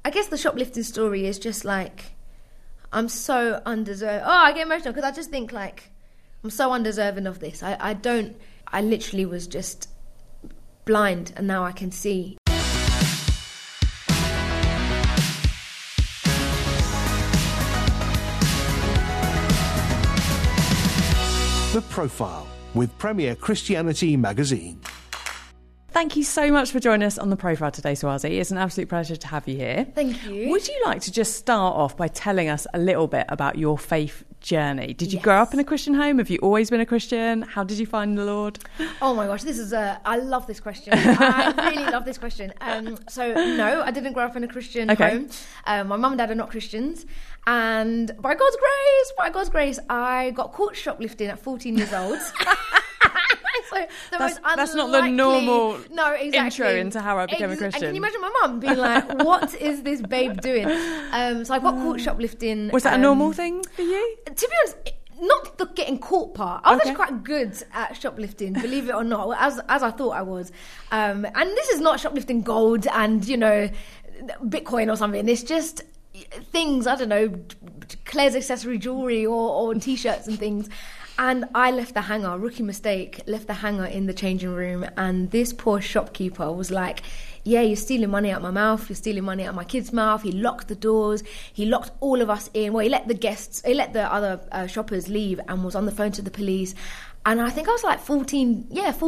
I guess the shoplifting story is just like, I'm so undeserving. Oh, I get emotional because I just think like, I'm so undeserving of this. I literally was just blind and now I can see. The Profile with Premier Christianity Magazine. Thank you so much for joining us on The Profile today, Swazi. It's an absolute pleasure to have you here. Thank you. Would you like to just start off by telling us a little bit about your faith journey? Did you grow up in a Christian home? Have you always been a Christian? How did you find the Lord? Oh my gosh, I love this question. I really love this question. So no, I didn't grow up in a Christian home. My mum and dad are not Christians. And by God's grace, I got caught shoplifting at 14 years old. So that's not the normal intro into how I became a Christian. And can you imagine my mum being like, what is this babe doing? So I got caught shoplifting. Was that a normal thing for you? To be honest, not the getting caught part. I was actually quite good at shoplifting, believe it or not, as I thought I was. And this is not shoplifting gold and, Bitcoin or something. It's just things, I don't know, Claire's accessory jewellery or T-shirts and things. And I left the hanger, rookie mistake, left the hanger in the changing room. And this poor shopkeeper was like, yeah, you're stealing money out my mouth. You're stealing money out my kid's mouth. He locked the doors. He locked all of us in. Well, he let the other shoppers leave and was on the phone to the police. And I think I was like 14.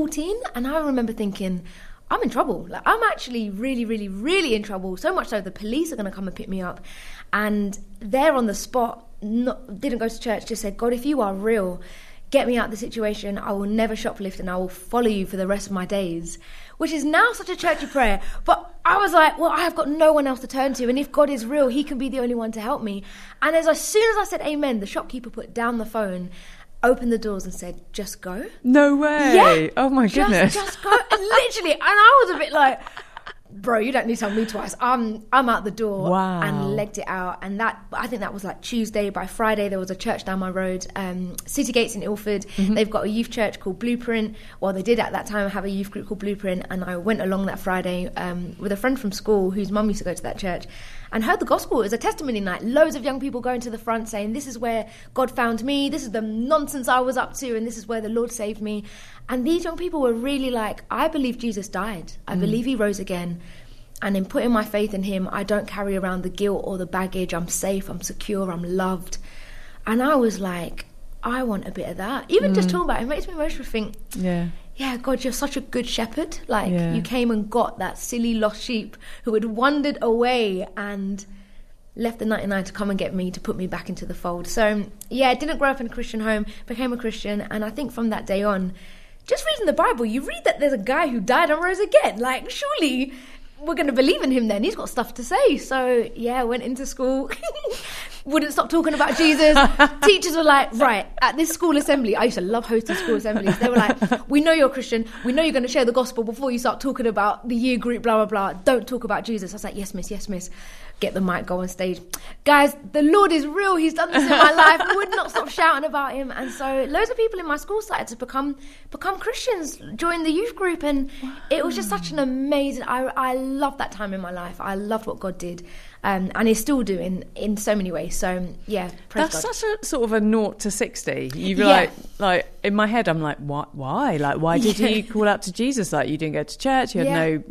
And I remember thinking, I'm in trouble. Like, I'm actually really, really, really in trouble. So much so the police are going to come and pick me up. And there on the spot, didn't go to church, just said, God, if you are real, get me out of the situation. I will never shoplift and I will follow you for the rest of my days. Which is now such a churchy prayer. But I was like, well, I have got no one else to turn to. And if God is real, he can be the only one to help me. And as soon as I said amen, the shopkeeper put down the phone, opened the doors and said, just go. No way. Yeah. Oh my goodness. Just go. And literally. And I was a bit like, bro, you don't need to tell me twice. I'm out the door. Wow. And legged it out. And I think that was like Tuesday. By Friday, there was a church down my road, City Gates in Ilford. Mm-hmm. They've got a youth church called Blueprint. Well, they did at that time have a youth group called Blueprint. And I went along that Friday with a friend from school whose mum used to go to that church and heard the gospel. It was a testimony night. Loads of young people going to the front saying, this is where God found me. This is the nonsense I was up to. And this is where the Lord saved me. And these young people were really like, I believe Jesus died. I believe he rose again. And in putting my faith in him, I don't carry around the guilt or the baggage. I'm safe, I'm secure, I'm loved. And I was like, I want a bit of that. Even just talking about it makes me emotional. Think, yeah, God, you're such a good shepherd. Like, you came and got that silly lost sheep who had wandered away and left the 99 to come and get me, to put me back into the fold. So, yeah, I didn't grow up in a Christian home, became a Christian. And I think from that day on, just reading the Bible, you read that there's a guy who died and rose again. Like, surely we're going to believe in him then. He's got stuff to say. So, yeah, went into school. Wouldn't stop talking about Jesus. Teachers were like, right, at this school assembly, I used to love hosting school assemblies. They were like, we know you're a Christian. We know you're going to share the gospel before you start talking about the year group, blah, blah, blah. Don't talk about Jesus. I was like, yes, miss. Get the mic, go on stage. Guys, the Lord is real. He's done this in my life. I would not stop shouting about him. And so loads of people in my school started to become Christians, join the youth group. And it was just such an amazing, I loved that time in my life. I loved what God did. And is still doing in so many ways. So, yeah, praise God. That's such a sort of a 0 to 60. You'd be like, in my head, I'm like, what? Why? Like, why did you call out to Jesus? Like, you didn't go to church. You had no...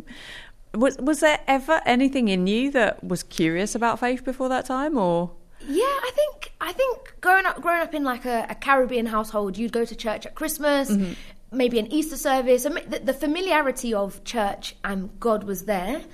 Was there ever anything in you that was curious about faith before that time, or? Yeah, I think growing up in like a Caribbean household, you'd go to church at Christmas, maybe an Easter service. The familiarity of church and God was there.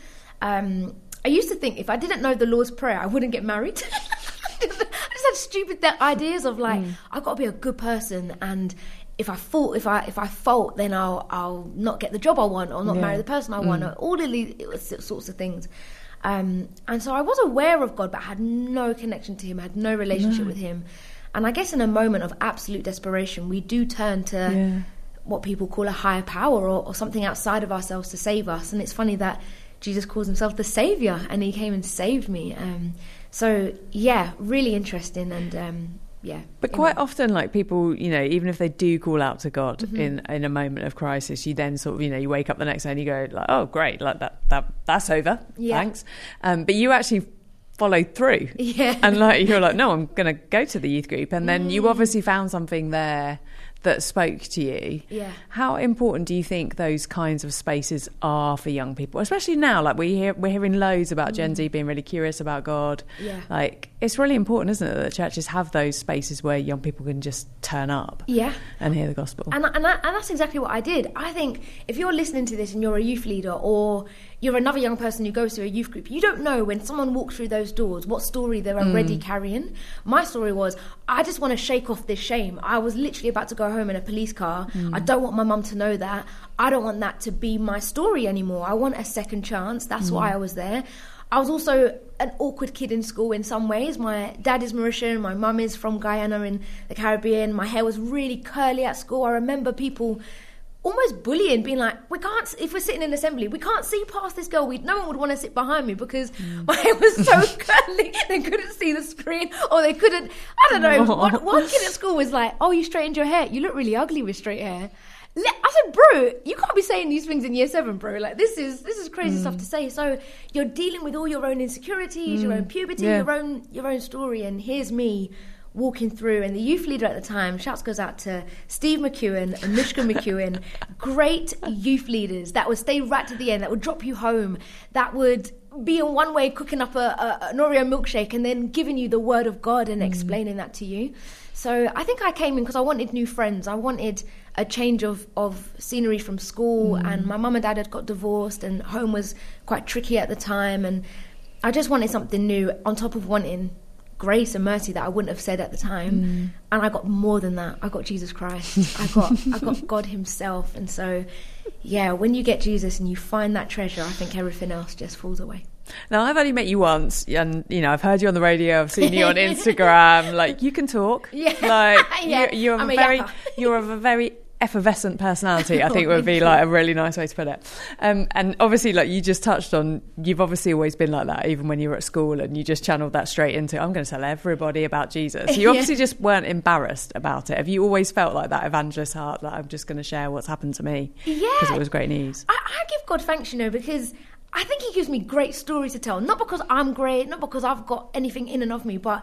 I used to think if I didn't know the Lord's Prayer, I wouldn't get married. I just had stupid ideas of like, I've got to be a good person, and if I fault, then I'll not get the job I want, or not marry the person I want, or all of these sorts of things. And so I was aware of God, but had no connection to him, had no relationship with him. And I guess in a moment of absolute desperation, we do turn to what people call a higher power or something outside of ourselves to save us. And it's funny that Jesus calls himself the Saviour, and he came and saved me. So, yeah, really interesting. And yeah. But quite often, like, people, you know, even if they do call out to God in a moment of crisis, you then sort of, you know, you wake up the next day and you go like, oh, great, like that's over, thanks. But you actually followed through, and like you're like, no, I'm going to go to the youth group, and then you obviously found something there that spoke to you. Yeah. How important do you think those kinds of spaces are for young people, especially now? Like we're hearing loads about Gen Z being really curious about God. Yeah. Like it's really important, isn't it, that churches have those spaces where young people can just turn up. Yeah. And hear the gospel. And that's exactly what I did. I think if you're listening to this and you're a youth leader or you're another young person who goes to a youth group, you don't know when someone walks through those doors what story they're already carrying. My story was, I just want to shake off this shame. I was literally about to go home in a police car. I don't want my mum to know that. I don't want that to be my story anymore. I want a second chance. That's why I was there. I was also an awkward kid in school in some ways. My dad is Mauritian, my mum is from Guyana in the Caribbean. My hair was really curly at school. I remember people almost bullying, being like, we can't, if we're sitting in assembly, we can't see past this girl. No one would want to sit behind me because my hair was so curly, they couldn't see the screen, or they couldn't, I don't know. One kid at school was like, oh, you straightened your hair. You look really ugly with straight hair. I said, bro, you can't be saying these things in year 7, bro. Like, this is crazy stuff to say. So you're dealing with all your own insecurities, your own puberty, your own story. And here's me walking through, and the youth leader at the time, shouts goes out to Steve McEwen and Mishka McEwen, great youth leaders that would stay right to the end, that would drop you home, that would be in one way cooking up an Oreo milkshake and then giving you the word of God and explaining that to you. So I think I came in because I wanted new friends. I wanted a change of scenery from school, and my mum and dad had got divorced and home was quite tricky at the time, and I just wanted something new on top of wanting grace and mercy that I wouldn't have said at the time. And I got more than that. I got Jesus Christ. I got God himself. And so, yeah, when you get Jesus and you find that treasure, I think everything else just falls away. Now, I've only met you once, and, you know, I've heard you on the radio, I've seen you on Instagram. Like, you can talk. Yeah. Like, you're of a very effervescent personality, I think would be like a really nice way to put it. And obviously, like you just touched on, you've obviously always been like that, even when you were at school, and you just channeled that straight into, I'm going to tell everybody about Jesus. You obviously just weren't embarrassed about it. Have you always felt like that evangelist heart, that I'm just going to share what's happened to me? Yeah. Because it was great news. I give God thanks, you know, because I think he gives me great stories to tell. Not because I'm great, not because I've got anything in and of me, but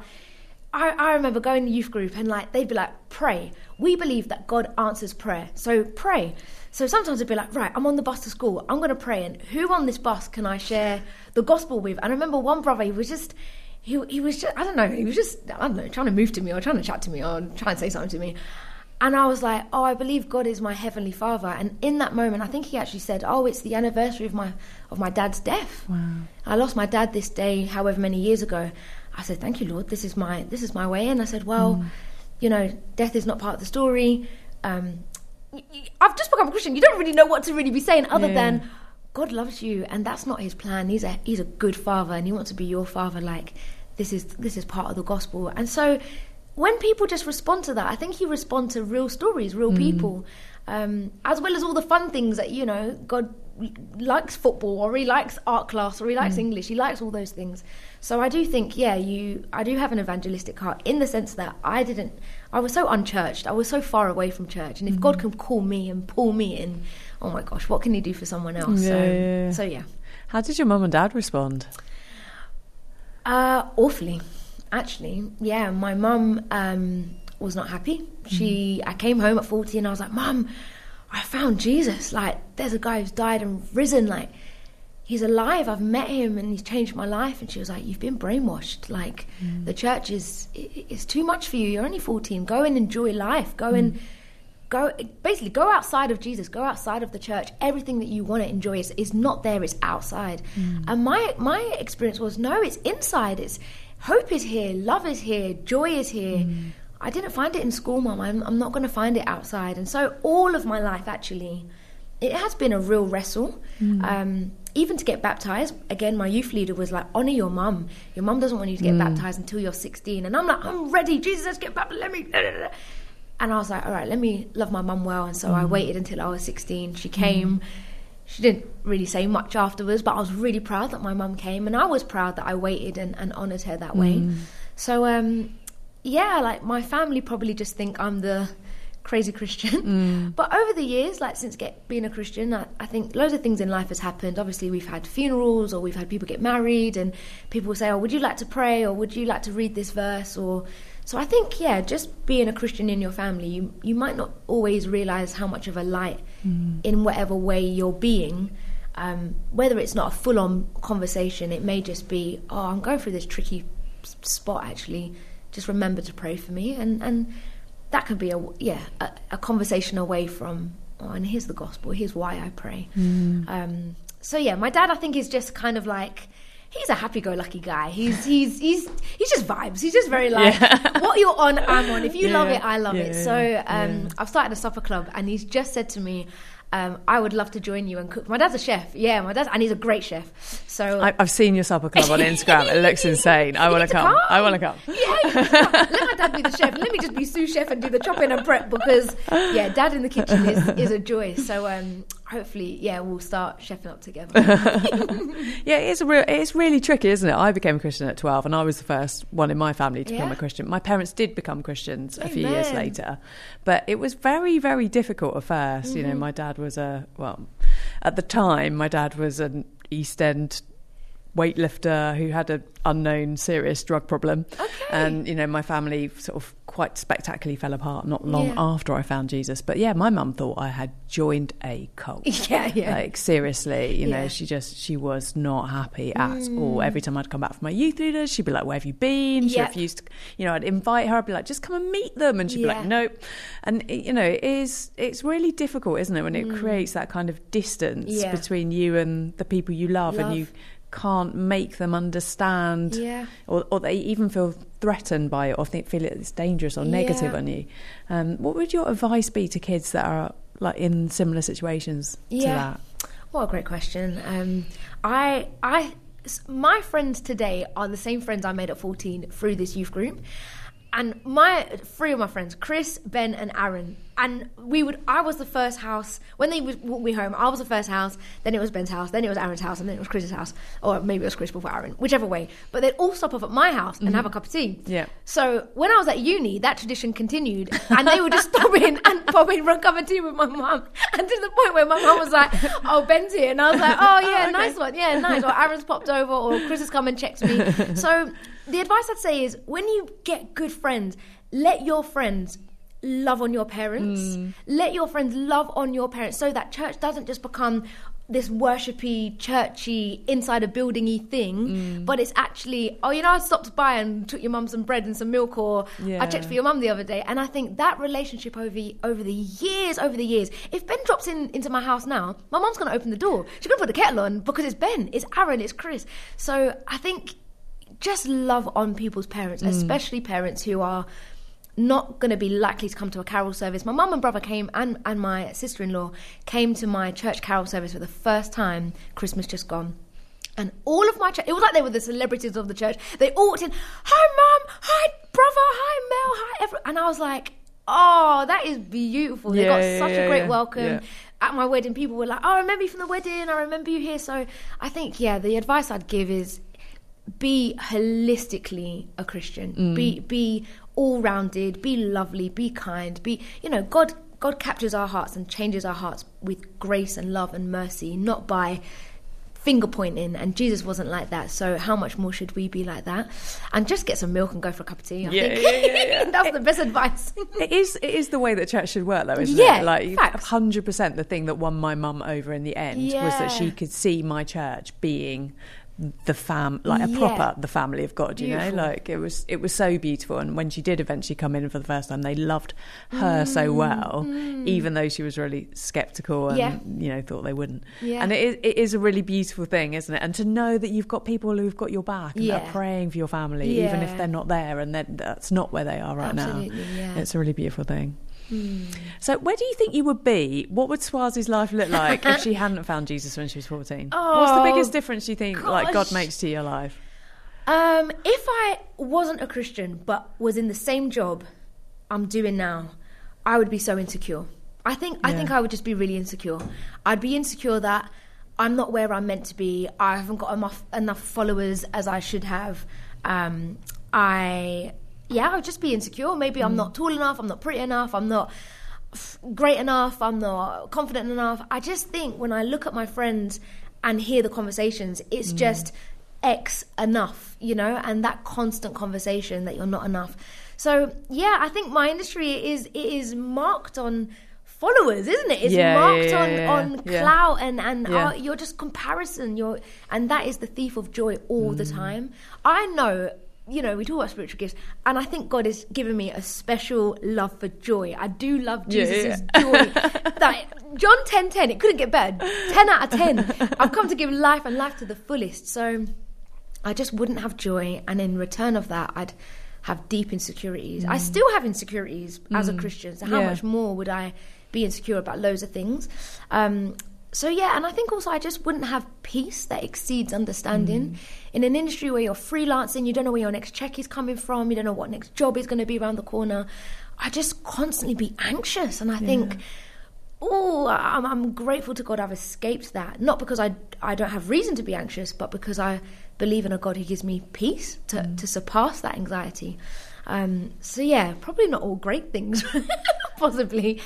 I remember going to youth group and like they'd be like, pray. We believe that God answers prayer, so pray. So sometimes it'd be like, right, I'm on the bus to school, I'm going to pray, and who on this bus can I share the gospel with? And I remember one brother, he was just, I don't know, trying to move to me or trying to chat to me or trying to say something to me. And I was like, oh, I believe God is my heavenly Father. And in that moment, I think he actually said, oh, it's the anniversary of my dad's death. Wow. I lost my dad this day, however many years ago. I said, thank you, Lord, this is my way in. I said, well, you know, death is not part of the story. I've just become a Christian. You don't really know what to really be saying other than God loves you, and that's not his plan. He's a good father, and he wants to be your father. Like, this is part of the gospel. And so when people just respond to that, I think you respond to real stories, real people, as well as all the fun things that, you know, God likes football, or he likes art class, or he likes English. He likes all those things. So I do think, I do have an evangelistic heart in the sense that I was so unchurched. I was so far away from church. And if God can call me and pull me in, oh my gosh, what can he do for someone else? So yeah. How did your mum and dad respond? Awfully, actually. Yeah, my mum was not happy. I came home at 40 and I was like, Mum, I found Jesus. Like, there's a guy who's died and risen. Like, he's alive. I've met him and he's changed my life. And she was like, you've been brainwashed. Like, the church is too much for you. You're only 14. Go and enjoy life. Go outside of Jesus. Go outside of the church. Everything that you want to enjoy is not there. It's outside. And my experience was, no, it's inside. It's hope is here. Love is here. Joy is here. I didn't find it in school, Mum. I'm not going to find it outside. And so all of my life, actually, it has been a real wrestle. Even to get baptised, again, my youth leader was like, honour your mum. Your mum doesn't want you to get baptised until you're 16. And I'm like, I'm ready. Jesus, let's get baptised. Let me... And I was like, all right, let me love my mum well. And so I waited until I was 16. She came. She didn't really say much afterwards, but I was really proud that my mum came. And I was proud that I waited and honoured her that way. So... yeah, like my family probably just think I'm the crazy Christian. But over the years, like since being a Christian, I think loads of things in life has happened. Obviously, we've had funerals, or we've had people get married, and people will say, oh, would you like to pray, or would you like to read this verse? Or so I think, yeah, just being a Christian in your family, you might not always realise how much of a light in whatever way you're being. Whether it's not a full-on conversation, it may just be, oh, I'm going through this tricky spot, actually. Just remember to pray for me. And that could be a conversation away from, oh, and here's the gospel, here's why I pray. So yeah, my dad, I think, is just kind of like, he's a happy-go-lucky guy. He's just vibes. He's just very like, what you're on, I'm on. If you love it, I love it. So I've started a supper club, and he's just said to me, I would love to join you and cook. My dad's a chef. Yeah, and he's a great chef. So I've seen your supper club on Instagram. It looks insane. I want to come. I want to come. Yeah, let my dad be the chef. Let me just be sous chef and do the chopping and prep, because yeah, dad in the kitchen is a joy. So hopefully, yeah, we'll start chefing up together. Yeah, it's really tricky, isn't it? I became a Christian at 12, and I was the first one in my family to become a Christian. My parents did become Christians a few years later, but it was very, very difficult at first. You know, my dad was at the time, my dad was an East End weightlifter who had an unknown serious drug problem. And, you know, my family sort of quite spectacularly fell apart not long after I found Jesus. But yeah, my mum thought I had joined a cult. Like, seriously, you know, she was not happy at all. Every time I'd come back from my youth leaders, she'd be like, where have you been? She refused to, you know, I'd invite her, I'd be like, just come and meet them. And she'd be like, nope. And, you know, it's really difficult, isn't it, when it creates that kind of distance between you and the people you love. And you can't make them understand, or they even feel threatened by it, or feel it's dangerous or negative on you. What would your advice be to kids that are like in similar situations to that? What a great question. My friends today are the same friends I made at 14 through this youth group. And three of my friends, Chris, Ben, and Aaron, and I was the first house when they would walk me home. I was the first house, then it was Ben's house, then it was Aaron's house, and then it was Chris's house, or maybe it was Chris before Aaron, whichever way. But they'd all stop off at my house and have a cup of tea. Yeah. So when I was at uni, that tradition continued, and they would just stop in and pop in for a cup of tea with my mum, and to the point where my mum was like, "Oh, Ben's here," and I was like, "Oh yeah, nice one, yeah, nice." Or Aaron's popped over, or Chris has come and checked me. So the advice I'd say is, when you get good friends, let your friends love on your parents. Let your friends love on your parents, so that church doesn't just become this worshipy, churchy, inside a building-y thing, but it's actually, oh, you know, I stopped by and took your mum some bread and some milk, or I checked for your mum the other day. And I think that relationship over the years, if Ben drops into my house now, my mum's going to open the door. She's going to put the kettle on, because it's Ben, it's Aaron, it's Chris. So I think just love on people's parents, especially parents who are not going to be likely to come to a carol service. My mum and brother came, and my sister-in-law came to my church carol service for the first time, Christmas just gone. And all of my church, it was like they were the celebrities of the church. They all walked in, "Hi mum, hi brother, hi Mel, hi everyone." And I was like, oh, that is beautiful. They got such a great welcome. At my wedding, people were like, "Oh, I remember you from the wedding, I remember you here." So I think, the advice I'd give is, be holistically a Christian. Be all-rounded, be lovely, be kind, be, you know, God captures our hearts and changes our hearts with grace and love and mercy, not by finger pointing, and Jesus wasn't like that, so how much more should we be like that? And just get some milk and go for a cup of tea. I think that's the best advice. It is the way that church should work, though, isn't it? Like, 100%. The thing that won my mum over in the end was that she could see my church being the the family of God, you know, like it was so beautiful. And when she did eventually come in for the first time, they loved her so well, even though she was really skeptical and you know, thought they wouldn't. And it is a really beautiful thing, isn't it? And to know that you've got people who've got your back and are praying for your family, even if they're not there, and that's not where they are right now. It's a really beautiful thing. So where do you think you would be? What would Swazi's life look like if she hadn't found Jesus when she was 14? What's the biggest difference you think like God makes to your life? If I wasn't a Christian but was in the same job I'm doing now, I would be so insecure. I think I would just be really insecure. I'd be insecure that I'm not where I'm meant to be. I haven't got enough followers as I should have. I would just be insecure. Maybe I'm not tall enough, I'm not pretty enough, I'm not great enough, I'm not confident enough. I just think when I look at my friends and hear the conversations, it's just X enough, you know, and that constant conversation that you're not enough. So yeah, I think my industry is marked on followers, isn't it? It's marked on clout and you're just comparison. And that is the thief of joy all the time. I know, you know, we talk about spiritual gifts, and I think God has given me a special love for joy. I do love Jesus' joy. Like John 10:10, it couldn't get better. 10 out of 10. I've come to give life and life to the fullest. So I just wouldn't have joy, and in return of that, I'd have deep insecurities. I still have insecurities as a Christian. So how much more would I be insecure about loads of things? So yeah, and I think also I just wouldn't have peace that exceeds understanding. In an industry where you're freelancing, you don't know where your next check is coming from, you don't know what next job is going to be around the corner. I just constantly be anxious, and I think, I'm grateful to God I've escaped that. Not because I don't have reason to be anxious, but because I believe in a God who gives me peace to surpass that anxiety. So yeah, probably not all great things, possibly.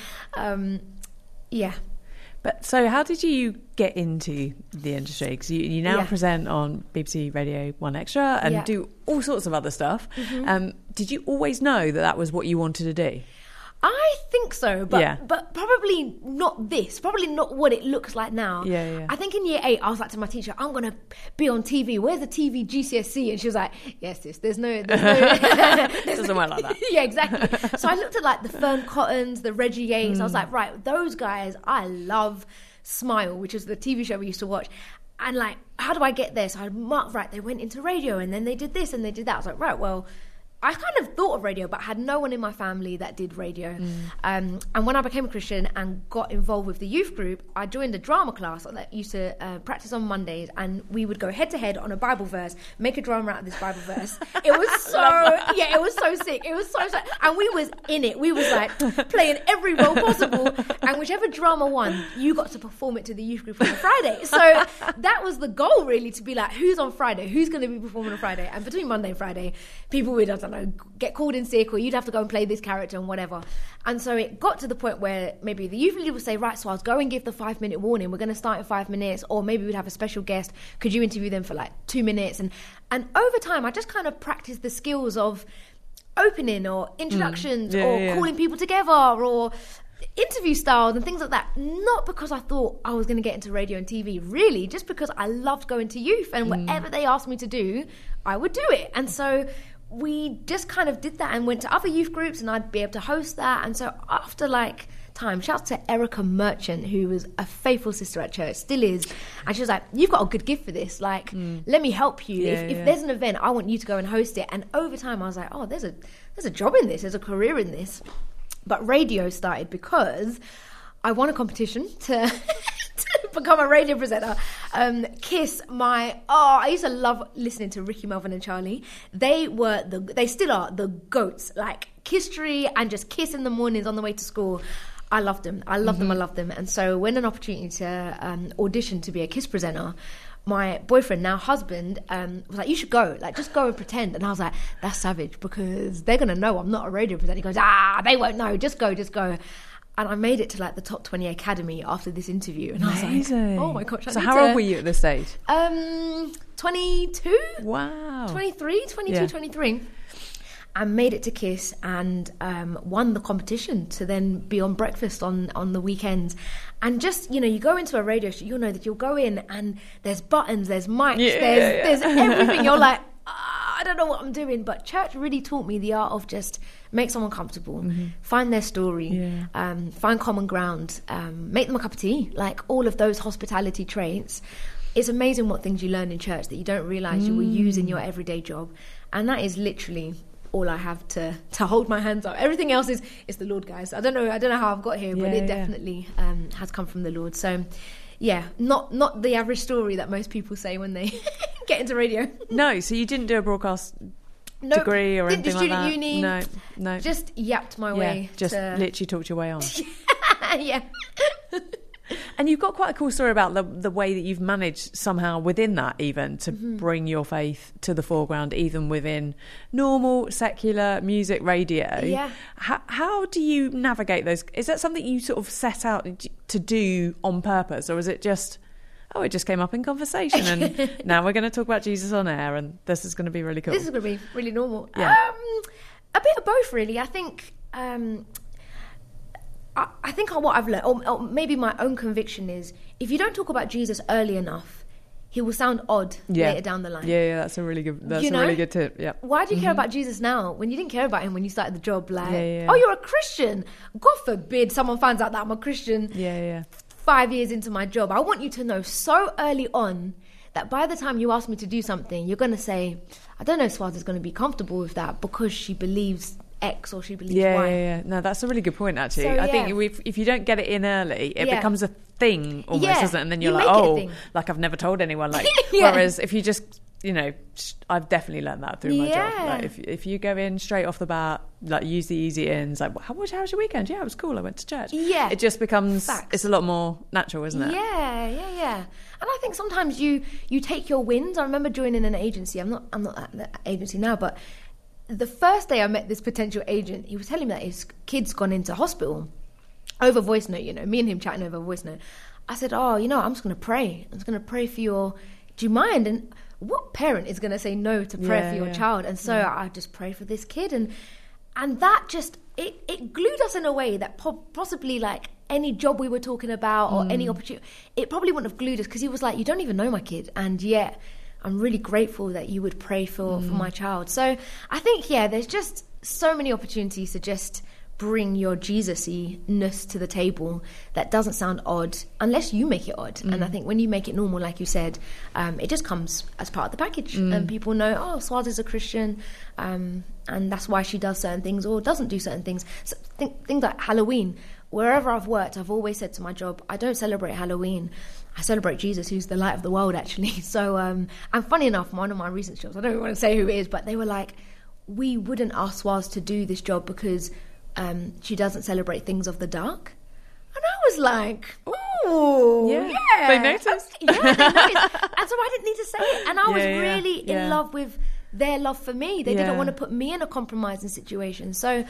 But so how did you get into the industry? Because you now present on BBC Radio 1 Extra and do all sorts of other stuff. Did you always know that was what you wanted to do? I think so, but probably not this. Probably not what it looks like now. I think in year 8, I was like to my teacher, I'm going to be on TV. Where's the TV GCSE? And she was like, yes, sis, there's no... It doesn't work like that. Yeah, exactly. So I looked at like the Fern Cottons, the Reggie Yates. I was like, right, those guys, I love Smile, which is the TV show we used to watch. And like, how do I get there? So I marked, right, they went into radio and then they did this and they did that. I was like, right, well... I kind of thought of radio, but had no one in my family that did radio. And when I became a Christian and got involved with the youth group, I joined a drama class that used to practice on Mondays, and we would go head to head on a Bible verse, make a drama out of this Bible verse. It was it was so sick. It was so sick. And we was in it. We was like playing every role possible, and whichever drama won, you got to perform it to the youth group on a Friday. So that was the goal, really, to be like, who's on Friday? Who's going to be performing on Friday? And between Monday and Friday, people would, get called in sick, or you'd have to go and play this character and whatever. And so it got to the point where maybe the youth leader would say, right, so I'll go and give the 5-minute warning. We're going to start in 5 minutes, or maybe we'd have a special guest. Could you interview them for like 2 minutes? And over time, I just kind of practiced the skills of opening or introductions or calling people together or interview styles and things like that. Not because I thought I was going to get into radio and TV, really, just because I loved going to youth, and whatever they asked me to do, I would do it. And so we just kind of did that and went to other youth groups, and I'd be able to host that. And so after like time, shouts to Erica Merchant, who was a faithful sister at church, still is, and she was like, you've got a good gift for this, like let me help you. If there's an event, I want you to go and host it. And over time I was like, oh, there's a job in this, there's a career in this. But radio started because I won a competition to become a radio presenter. Kiss, I used to love listening to Ricky, Melvin and Charlie. They still are the goats, like Kissery and just Kiss in the mornings on the way to school. I loved them. I loved them. And so when an opportunity to audition to be a Kiss presenter, my boyfriend, now husband, was like, you should go, like just go and pretend. And I was like, that's savage, because they're going to know I'm not a radio presenter. He goes, they won't know, just go. And I made it to like the top 20 academy after this interview. And Amazing. I was like, oh my gosh. So how old were you at this stage? 22. Wow. 23. I made it to Kiss and won the competition to then be on breakfast on the weekends. And just, you go into a radio show, you'll know that you'll go in and there's buttons, there's mics, there's everything. You're like, I don't know what I'm doing. But church really taught me the art of just make someone comfortable, find their story, find common ground, make them a cup of tea, like all of those hospitality traits. It's amazing what things you learn in church that you don't realise you will use in your everyday job. And that is literally all I have to hold my hands up. Everything else is the Lord, guys. I don't know how I've got here, but it definitely has come from the Lord. So yeah, not the average story that most people say when they get into radio. No, so you didn't do a broadcast degree or anything like that? Didn't do student uni. No. Just yapped my way. Just literally talked your way on. Yeah. And you've got quite a cool story about the way that you've managed somehow within that even to bring your faith to the foreground, even within normal, secular music, radio. Yeah. How do you navigate those? Is that something you sort of set out to do on purpose, or is it just, oh, it just came up in conversation and now we're going to talk about Jesus on air and this is going to be really cool? This is going to be really normal. Yeah. A bit of both, really. I think... I think what I've learned, or maybe my own conviction is, if you don't talk about Jesus early enough, he will sound odd later down the line. Yeah, that's a really good. That's a really good tip. Yeah. Why do you care about Jesus now when you didn't care about him when you started the job? Like, oh, you're a Christian. God forbid someone finds out that I'm a Christian. 5 years into my job, I want you to know so early on that by the time you ask me to do something, you're going to say, I don't know if Swazi's going to be comfortable with that because she believes X or she believes Y. Yeah. No, that's a really good point, actually. So, I think if you don't get it in early, it becomes a thing almost, doesn't it? And then you're like, oh, like I've never told anyone. Like, whereas if you just, I've definitely learned that through my job. Like if you go in straight off the bat, like use the easy ins, like, how was your weekend? Yeah, it was cool. I went to church. Yeah. It just becomes, it's a lot more natural, isn't it? Yeah. And I think sometimes you take your wins. I remember joining an agency. I'm not at the agency now, but the first day I met this potential agent, he was telling me that his kid's gone into hospital over voice note, me and him chatting over voice note. I said, I'm just going to pray. I'm just going to pray for do you mind? And what parent is going to say no to prayer for your child? And so I just prayed for this kid. And that just, it glued us in a way that possibly like any job we were talking about or any opportunity, it probably wouldn't have glued us, because he was like, you don't even know my kid. And yet, I'm really grateful that you would pray for my child. So I think, there's just so many opportunities to just bring your Jesus-y-ness to the table that doesn't sound odd unless you make it odd. And I think when you make it normal, like you said, it just comes as part of the package. And people know, oh, Swazi's a Christian, and that's why she does certain things or doesn't do certain things. So things like Halloween. Wherever I've worked, I've always said to my job, I don't celebrate Halloween. I celebrate Jesus, who's the light of the world, actually. So, and funny enough, one of my recent jobs, I don't want to say who it is, but they were like, we wouldn't ask Swaz to do this job because she doesn't celebrate things of the dark. And I was like, ooh, yeah. They noticed. They noticed. And so I didn't need to say it. And I was really in love with their love for me. They didn't want to put me in a compromising situation. So,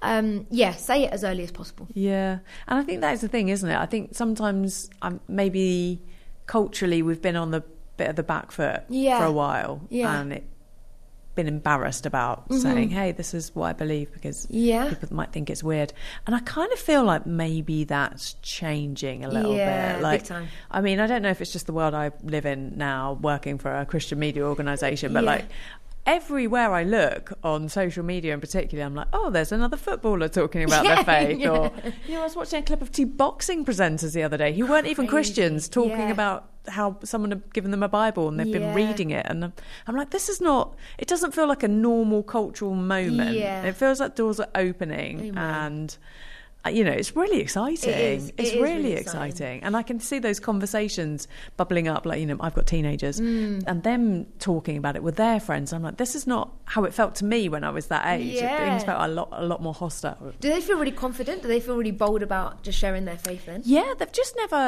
say it as early as possible. Yeah. And I think that is the thing, isn't it? I think sometimes maybe culturally we've been on the bit of the back foot for a while. Yeah. And been embarrassed about saying, hey, this is what I believe, because people might think it's weird. And I kind of feel like maybe that's changing a little bit. Like, big time. I mean, I don't know if it's just the world I live in now, working for a Christian media organisation, but like, everywhere I look on social media in particular, I'm like, oh, there's another footballer talking about their faith. Or, I was watching a clip of 2 boxing presenters the other day who weren't even Christians, talking about how someone had given them a Bible and they've been reading it. And I'm like, this is not, it doesn't feel like a normal cultural moment. It feels like doors are opening. Amen. And it's really exciting. It's really exciting. And I can see those conversations bubbling up. Like, I've got teenagers and them talking about it with their friends. I'm like, this is not how it felt to me when I was that age. Things felt a lot more hostile. Do they feel really confident? Do they feel really bold about just sharing their faith then? Yeah, they've just never,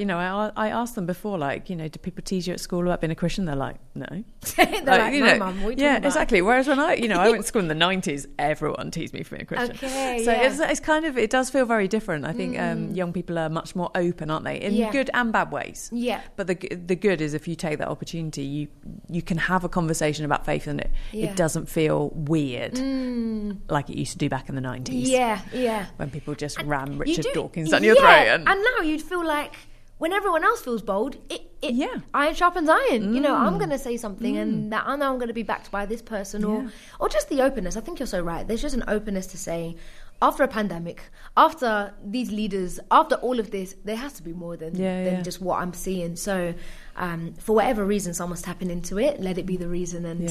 I asked them before, like, do people tease you at school about being a Christian? They're like, no. They're like, no, Mum, what are you talking about? Exactly. Whereas when I went to school in the 90s, everyone teased me for being a Christian. Okay, so it's kind of, it does feel very different. I think young people are much more open, aren't they? In good and bad ways. Yeah. But the good is, if you take that opportunity, you can have a conversation about faith, and it doesn't feel weird like it used to do back in the 90s. Yeah. When people just ram Richard Dawkins down your throat. And now you'd feel like, when everyone else feels bold, iron sharpens iron. I'm going to say something, and that I know I'm going to be backed by this person, or just the openness. I think you're so right. There's just an openness to say, after a pandemic, after these leaders, after all of this, there has to be more than just what I'm seeing. So, for whatever reason, someone's tapping into it. Let it be the reason, and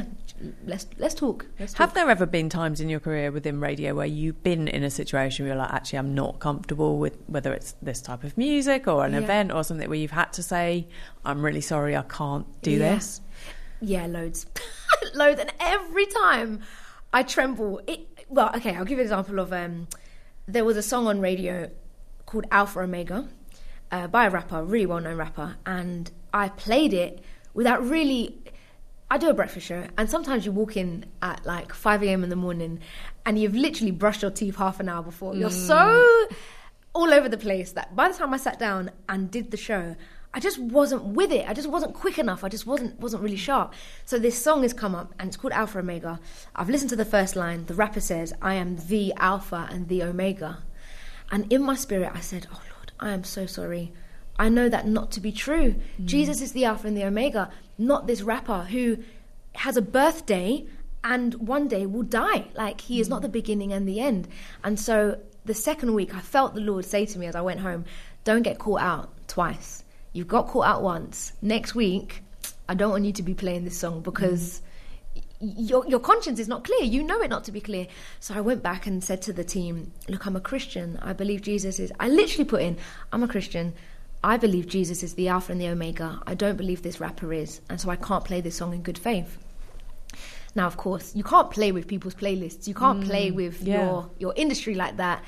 let's talk. Have there ever been times in your career within radio where you've been in a situation where you're like, actually, I'm not comfortable with whether it's this type of music or an event or something, where you've had to say, I'm really sorry, I can't do this? Yeah, loads, loads, and every time I tremble. Well, okay, I'll give you an example of, there was a song on radio called Alpha Omega, by a rapper, really well-known rapper, and I played it without really... I do a breakfast show, and sometimes you walk in at like 5 a.m. in the morning and you've literally brushed your teeth half an hour before. You're so all over the place that by the time I sat down and did the show, I just wasn't with it. I just wasn't quick enough. I just wasn't really sharp. So this song has come up, and it's called Alpha Omega. I've listened to the first line. The rapper says, "I am the Alpha and the Omega." And in my spirit, I said, "Oh Lord, I am so sorry. I know that not to be true. Jesus is the Alpha and the Omega, not this rapper who has a birthday and one day will die. Like, he is not the beginning and the end." And so the second week, I felt the Lord say to me as I went home, "Don't get caught out twice. You've got caught out once. Next week, I don't want you to be playing this song because your conscience is not clear. You know it not to be clear." So I went back and said to the team, "Look, I'm a Christian. I believe Jesus is..." I literally put in, "I'm a Christian. I believe Jesus is the Alpha and the Omega. I don't believe this rapper is. And so I can't play this song in good faith." Now, of course, you can't play with people's playlists. You can't play with your industry like that.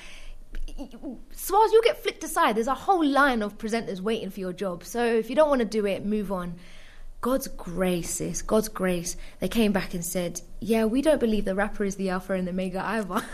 Swaz, you'll get flicked aside. There's a whole line of presenters waiting for your job. So if you don't want to do it, move on. God's grace, sis. God's grace. They came back and said, "Yeah, we don't believe the rapper is the Alpha and the Omega either."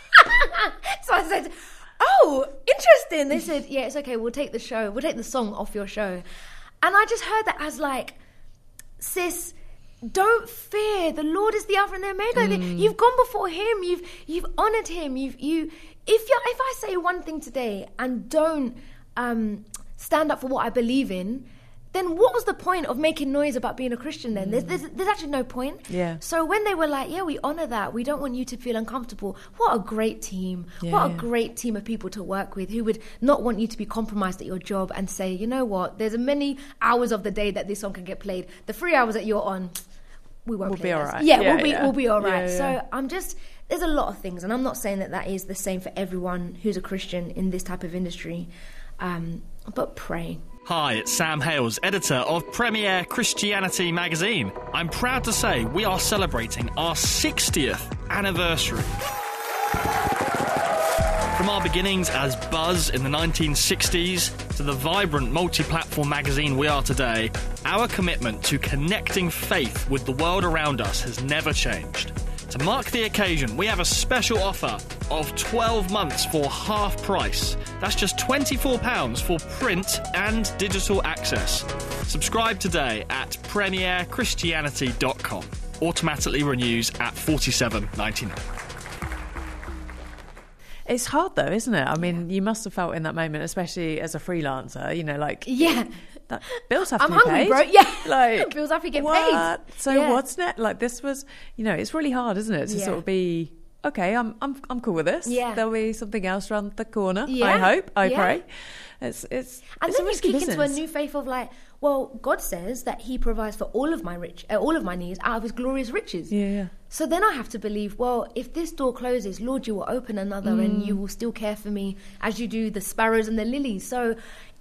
So I said, "Oh, interesting." They said, "Yeah, it's okay. We'll take the song off your show." And I just heard that as like, sis, don't fear. The Lord is the Alpha and the Omega. You've gone before him. You've honoured him. If I say one thing today and don't stand up for what I believe in, then what was the point of making noise about being a Christian then? There's actually no point. Yeah. So when they were like, "Yeah, we honour that. We don't want you to feel uncomfortable." What a great team. What a great team of people to work with who would not want you to be compromised at your job and say, "You know what? There's many hours of the day that this song can get played. The 3 hours that you're on, we won't play be all this." right. We'll be all right. Yeah. So I'm just... There's a lot of things, and I'm not saying that is the same for everyone who's a Christian in this type of industry, but pray. Hi, it's Sam Hales, editor of Premier Christianity magazine. I'm proud to say we are celebrating our 60th anniversary. From our beginnings as Buzz in the 1960s to the vibrant multi-platform magazine we are today, our commitment to connecting faith with the world around us has never changed. To mark the occasion, we have a special offer of 12 months for half price. That's just £24 for print and digital access. Subscribe today at premierchristianity.com. Automatically renews at $47.99. It's hard though, isn't it? I mean, you must have felt in that moment, especially as a freelancer, you know, like... Yeah. That bills have to I'm be hungry, paid. bro. Yeah. Like, bills have to get paid. So yeah. What's next? Like, this was, you know, it's really hard, isn't it? To sort of be, okay, I'm cool with this. Yeah. There'll be something else around the corner. Yeah. I hope. I pray. And It's then a risky you kick business. into a new faith of like, well, God says that he provides for all of my needs out of his glorious riches. Yeah. So then I have to believe, well, if this door closes, Lord, you will open another and you will still care for me as you do the sparrows and the lilies. So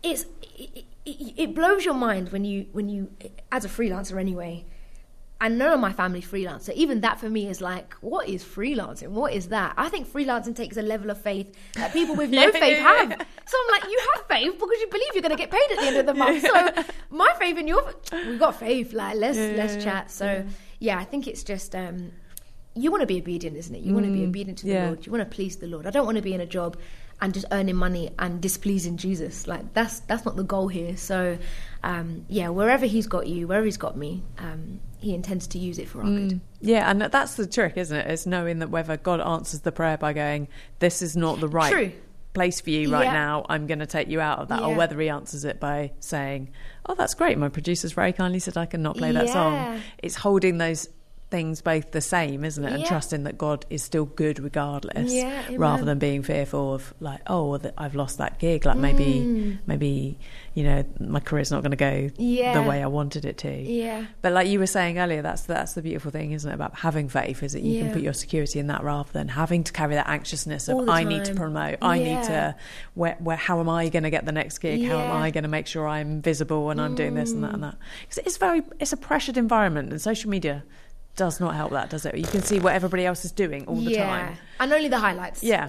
it blows your mind when you as a freelancer anyway, and none of my family freelance, so even that for me is like, what is freelancing? What is that? I think freelancing takes a level of faith that people with no faith have. So I'm like, you have faith because you believe you're going to get paid at the end of the month. So my faith in we've got faith, like let's chat. So I think it's just you want to be obedient, isn't it? You want to be obedient to the Lord. You want to please the Lord. I don't want to be in a job and just earning money and displeasing Jesus. Like that's not the goal here. So wherever he's got you, wherever he's got me, he intends to use it for our good. Yeah, and that's the trick, isn't it? It's knowing that whether God answers the prayer by going, this is not the right place for you right now, I'm going to take you out of that, or whether he answers it by saying, oh, that's great, my producer's very kindly said I can not play that song. It's holding those things both the same, isn't it? And trusting that God is still good regardless, rather than being fearful of like, oh, I've lost that gig, like maybe you know, my career's not going to go the way I wanted it to. But like you were saying earlier, that's the beautiful thing, isn't it, about having faith, is that you can put your security in that rather than having to carry that anxiousness of I need to promote, I need to where how am I going to get the next gig, how am I going to make sure I'm visible when I'm doing this and that, because it's a pressured environment, and social media does not help that, does it? You can see what everybody else is doing all the time. And only the highlights. Yeah.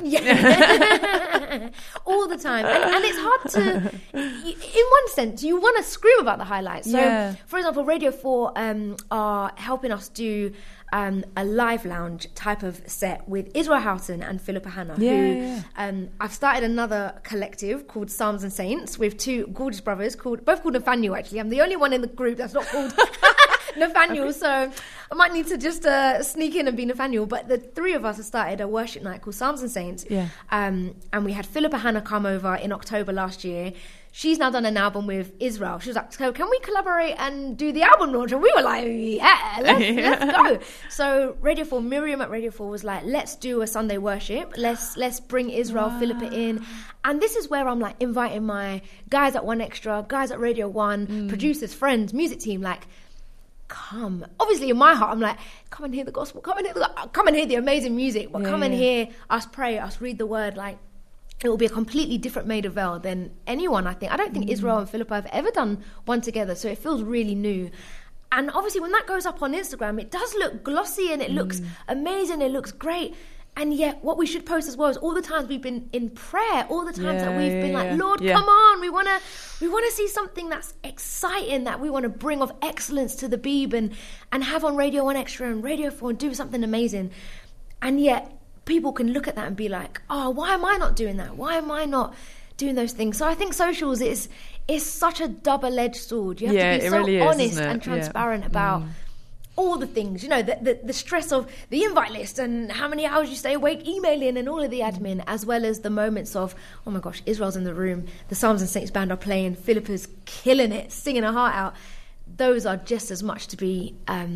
All the time. And it's hard to, in one sense, you want to scream about the highlights. So, for example, Radio 4 are helping us do a live lounge type of set with Israel Houghton and Philippa Hannah, who I've started another collective called Psalms and Saints with two gorgeous brothers both called Nathaniel, actually. I'm the only one in the group that's not called Nathaniel, so I might need to just sneak in and be Nathaniel. But the three of us have started a worship night called Psalms and Saints. And we had Philippa Hannah come over in October last year. She's now done an album with Israel. She was like, so can we collaborate and do the album launch? And we were like, let's go. So Miriam at Radio 4 was like, let's do a Sunday worship. Let's bring Israel, Philippa in. And this is where I'm like inviting my guys at 1Extra, guys at Radio 1, producers, friends, music team, like, come. Obviously in my heart, I'm like, come and hear the gospel, come and hear the amazing music, but come and hear us pray, us read the word, like, it will be a completely different Maida Vale than anyone, I think. I don't think Israel and Philippa have ever done one together, so it feels really new. And obviously when that goes up on Instagram, it does look glossy and it looks amazing, it looks great. And yet what we should post as well is all the times we've been in prayer, all the times that we've been like, Lord, come on, we want to see something that's exciting, that we want to bring of excellence to the Beeb and have on Radio 1Extra and Radio 4 and do something amazing. And yet people can look at that and be like, oh, why am I not doing that? Why am I not doing those things? So I think socials is such a double-edged sword. You have to be so really honest and transparent about all the things, you know, the stress of the invite list and how many hours you stay awake emailing and all of the admin, as well as the moments of, oh my gosh, Israel's in the room, the Psalms and Saints band are playing, Philippa's killing it, singing her heart out. Those are just as much to be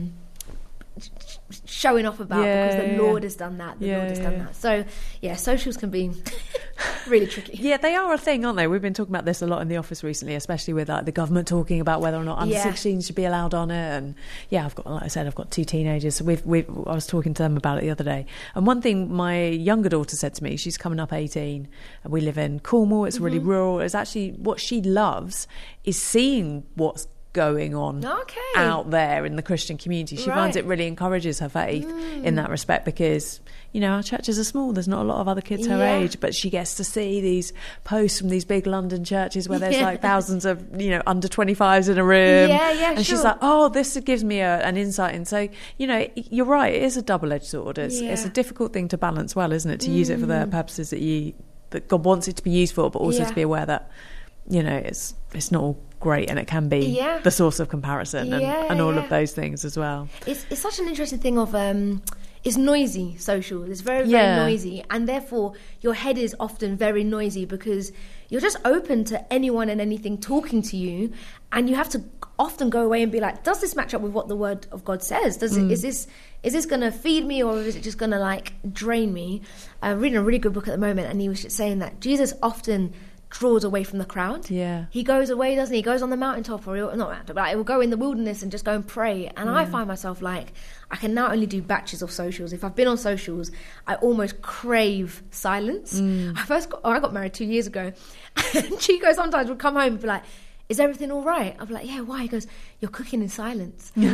showing off about because the Lord has done that. The Lord has done that. So socials can be really tricky. Yeah, they are a thing, aren't they? We've been talking about this a lot in the office recently, especially with like the government talking about whether or not under 16s should be allowed on it. And I've got two teenagers. So I was talking to them about it the other day. And one thing my younger daughter said to me, she's coming up 18, and we live in Cornwall. It's really rural. It's actually what she loves is seeing what's going on out there in the Christian community. She finds it really encourages her faith in that respect because, you know, our churches are small. There's not a lot of other kids her age, but she gets to see these posts from these big London churches where there's like thousands of, you know, under 25s in a room. And she's like, oh, this gives me an insight. And so, you know, you're right. It is a double-edged sword. It's a difficult thing to balance well, isn't it? To use it for the purposes that God wants it to be used for, but also to be aware that, you know, it's not all great and it can be the source of comparison and all of those things as well. It's such an interesting thing of it's noisy, social. It's very, very noisy, and therefore your head is often very noisy because you're just open to anyone and anything talking to you, and you have to often go away and be like, does this match up with what the Word of God says? Is this going to feed me, or is it just going to like drain me? I'm reading a really good book at the moment, and he was just saying that Jesus often draws away from the crowd. He goes away, doesn't he? He goes on the mountaintop, or not mountain, but he will go in the wilderness and just go and pray. And I find myself like, I can now only do batches of socials. If I've been on socials, I almost crave silence. I got married 2 years ago, and Chico sometimes would come home and be like, is everything all right? I'd be like, yeah, why? He goes, you're cooking in silence. And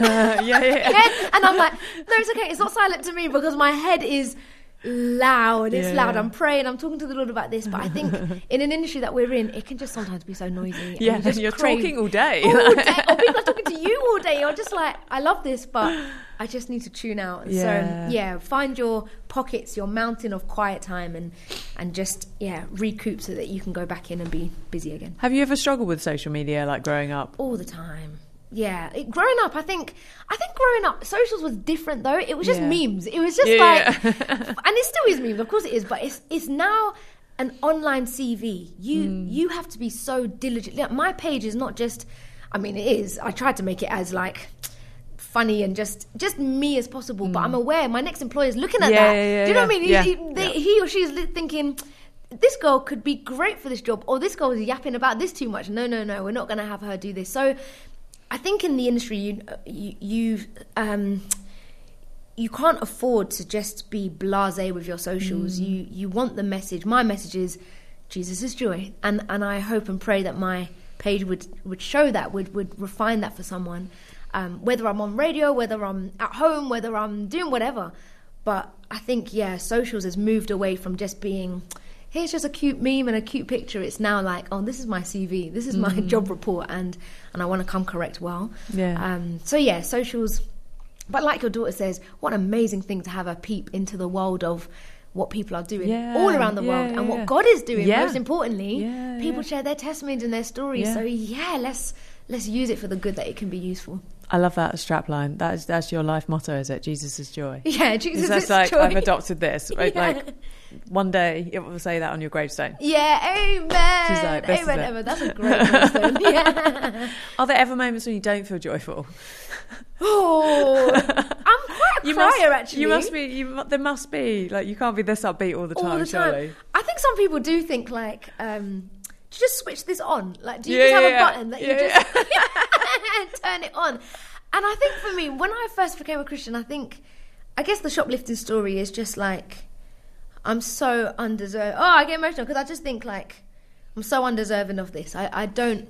I'm like, no, it's okay. It's not silent to me because my head is loud. It's loud. I'm praying, I'm talking to the Lord about this, but I think in an industry that we're in, it can just sometimes be so noisy. And you're talking all day. Or people are talking to you all day. You're just like, I love this, but I just need to tune out. So find your pockets, your mountain of quiet time, and just recoup so that you can go back in and be busy again. Have you ever struggled with social media, like growing up? All the time. Growing up, I think growing up, socials was different though. It was just memes. It was just and it still is memes, of course it is, but it's now an online CV. You have to be so diligent. Like, my page is not just, I mean it is, I tried to make it as like funny and just me as possible, but I'm aware my next employer is looking at that. Do you know what I mean? He or she is thinking, this girl could be great for this job, or this girl is yapping about this too much. No, we're not going to have her do this. So I think in the industry, you can't afford to just be blasé with your socials. You want the message. My message is Jesus is joy, and I hope and pray that my page would show that, would refine that for someone. whether I'm on radio, whether I'm at home, whether I'm doing whatever. But I think, socials has moved away from just being, here's just a cute meme and a cute picture. It's now like, oh, this is my CV, this is my job report, and I want to come correct well. Socials. But like your daughter says, what an amazing thing to have a peep into the world of what people are doing all around the world and what God is doing. Most importantly, people share their testimonies and their stories. So let's use it for the good that it can be used for. I love that strapline. That's your life motto, is it? Jesus is joy. Yeah, Jesus is like, joy. I've adopted this. Right? Like one day it will say that on your gravestone. Yeah, amen. She's like, amen, Emma. That's a great gravestone. Yeah. Are there ever moments when you don't feel joyful? Oh, I'm quite a crier, actually. You must be. There must be. Like, you can't be this upbeat all the time, surely. I think some people do think like, just switch this on. Like, do you just have a button that you just turn it on? And I think for me, when I first became a Christian, I guess the shoplifting story is just like, I'm so undeserving. Oh, I get emotional because I just think like, I'm so undeserving of this. I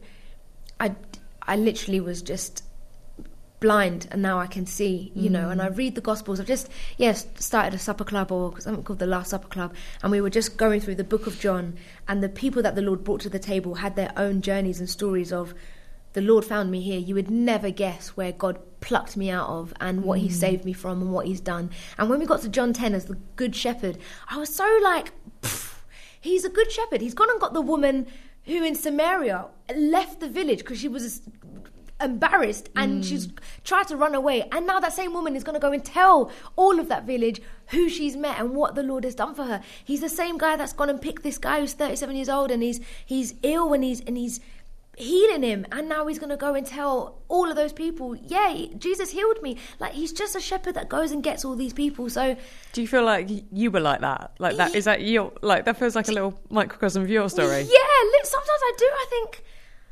literally was just blind, and now I can see, and I read the Gospels. I've just started a supper club, or something called the Last Supper Club, and we were just going through the book of John, and the people that the Lord brought to the table had their own journeys and stories of, the Lord found me here. You would never guess where God plucked me out of and what he saved me from and what he's done. And when we got to John 10 as the good shepherd, I was so like, he's a good shepherd. He's gone and got the woman who in Samaria left the village because she was embarrassed and she's tried to run away, and now that same woman is going to go and tell all of that village who she's met and what the Lord has done for her. He's the same guy that's gone and picked this guy who's 37 years old and he's ill and he's healing him, and now he's going to go and tell all of those people, Jesus healed me. Like, he's just a shepherd that goes and gets all these people. So do you feel like you were like that? Like that is that your, like, that feels like a little microcosm of your story? Sometimes I do. I think,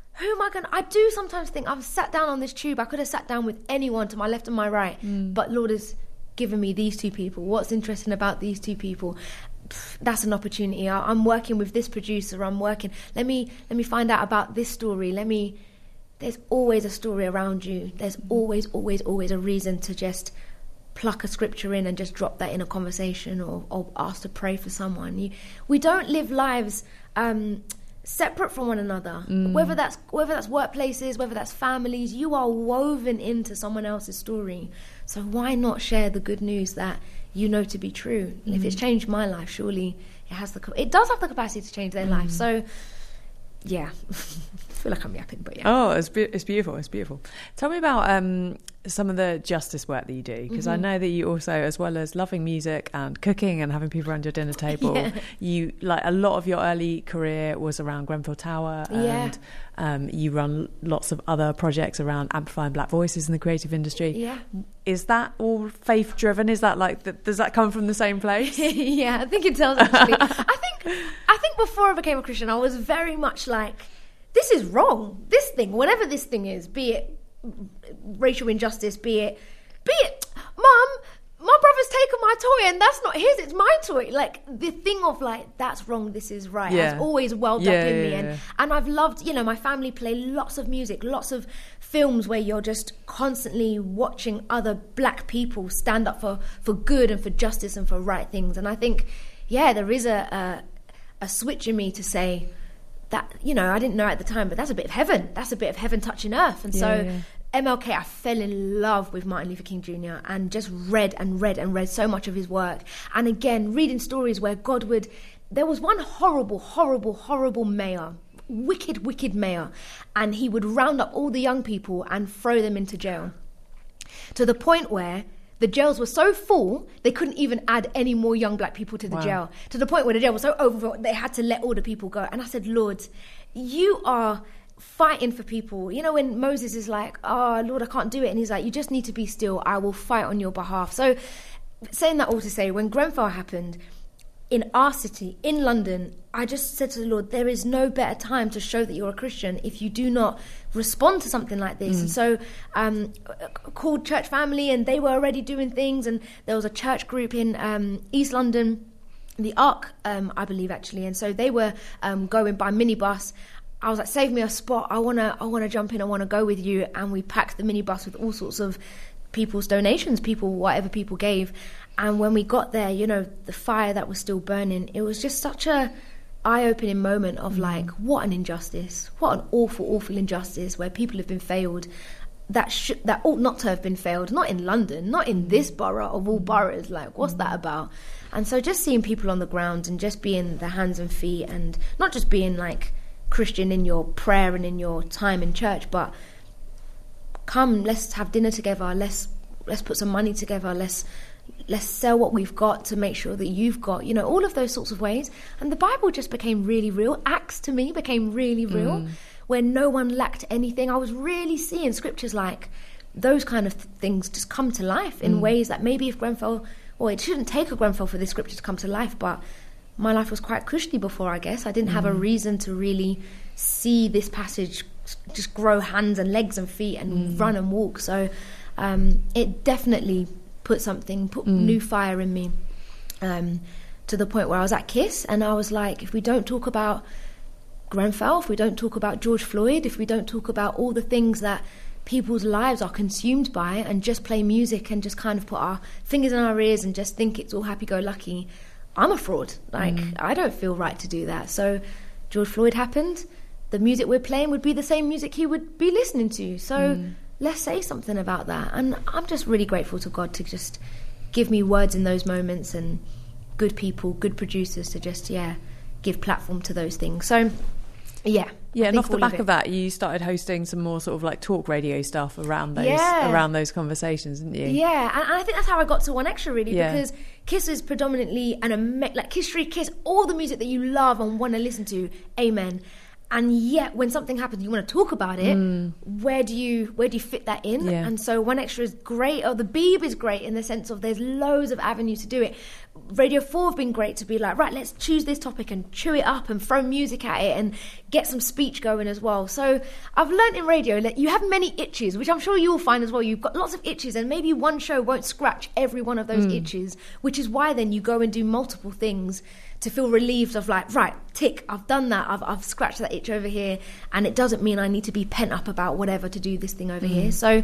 I do sometimes think, I've sat down on this tube, I could have sat down with anyone to my left and my right, but Lord has given me these two people. What's interesting about these two people? That's an opportunity. I'm working with this producer. Let me find out about this story. There's always a story around you. There's always a reason to just pluck a scripture in and just drop that in a conversation, or ask to pray for someone. We don't live lives separate from one another, whether that's workplaces, whether that's families. You are woven into someone else's story, so why not share the good news that you know to be true? If it's changed my life, surely it does have the capacity to change their life. So I feel like I'm yapping, but it's beautiful. It's beautiful. Tell me about some of the justice work that you do, because I know that you also, as well as loving music and cooking and having people around your dinner table, you, like, a lot of your early career was around Grenfell Tower, and you run lots of other projects around amplifying Black voices in the creative industry. Is that all faith driven? Is that like does that come from the same place? I think it does, actually. I think before I became a Christian, I was very much like, this is wrong. This thing, whatever this thing is, be it racial injustice, be it, Mum, my brother's taken my toy and that's not his, it's my toy. Like, the thing of like, that's wrong, this is right, has always welled up in me. And I've loved, my family play lots of music, lots of films where you're just constantly watching other Black people stand up for good and for justice and for right things. And I think, there is a switch in me to say that, I didn't know at the time, but that's a bit of heaven. That's a bit of heaven touching earth. And MLK, I fell in love with Martin Luther King Jr. and just read so much of his work. And again, reading stories where there was one horrible mayor, wicked mayor, and he would round up all the young people and throw them into jail, to the point where the jails were so full, they couldn't even add any more young Black people to the jail. To the point where the jail was so overfilled, they had to let all the people go. And I said, Lord, you are fighting for people. When Moses is like, oh, Lord, I can't do it. And he's like, you just need to be still. I will fight on your behalf. So saying that all to say, when Grenfell happened, in our city, in London, I just said to the Lord, there is no better time to show that you're a Christian if you do not respond to something like this. And so called Church Family, and they were already doing things, and there was a church group in East London, the Ark, I believe, actually, and so they were going by minibus. I was like, save me a spot. I wanna jump in. I want to go with you. And we packed the minibus with all sorts of people's donations, whatever people gave. And when we got there, you know, the fire that was still burning, it was just such a eye-opening moment of like, what an injustice, what an awful injustice, where people have been failed that ought not to have been failed, not in London, not in this borough of all boroughs. Like, what's that about? And so just seeing people on the ground and just being the hands and feet, and not just being like Christian in your prayer and in your time in church, but come, let's have dinner together, let's put some money together, let's sell what we've got to make sure that you've got, you know, all of those sorts of ways. And the Bible just became really real. Acts to me became really real, where no one lacked anything. I was really seeing scriptures like those kind of things just come to life in ways that maybe if Grenfell, or it shouldn't take a Grenfell for this scripture to come to life, but my life was quite cushy before, I guess. I didn't have a reason to really see this passage just grow hands and legs and feet and run and walk. So it definitely put new fire in me, to the point where I was at KISS and I was like, if we don't talk about Grenfell, if we don't talk about George Floyd, if we don't talk about all the things that people's lives are consumed by, and just play music and just kind of put our fingers in our ears and just think it's all happy-go-lucky, I'm a fraud. Like, I don't feel right to do that. So George Floyd happened, the music we're playing would be the same music he would be listening to. So let's say something about that. And I'm just really grateful to God to just give me words in those moments, and good people, good producers to just, give platform to those things. So, and off the back of that, you started hosting some more sort of like talk radio stuff around those conversations, didn't you? Yeah, and I think that's how I got to 1Extra, really, because KISS is predominantly like Kiss Street, KISS, all the music that you love and want to listen to, amen. And yet, when something happens, you want to talk about it. Where do you fit that in? Yeah. And so 1Extra is great. Or the Beeb is great in the sense of there's loads of avenues to do it. Radio 4 have been great to be like, right, let's choose this topic and chew it up and throw music at it and get some speech going as well. So I've learned in radio that you have many itches, which I'm sure you will find as well. You've got lots of itches, and maybe one show won't scratch every one of those itches, which is why then you go and do multiple things to feel relieved of like, right, tick, I've done that, I've scratched that itch over here, and it doesn't mean I need to be pent up about whatever to do this thing over here. So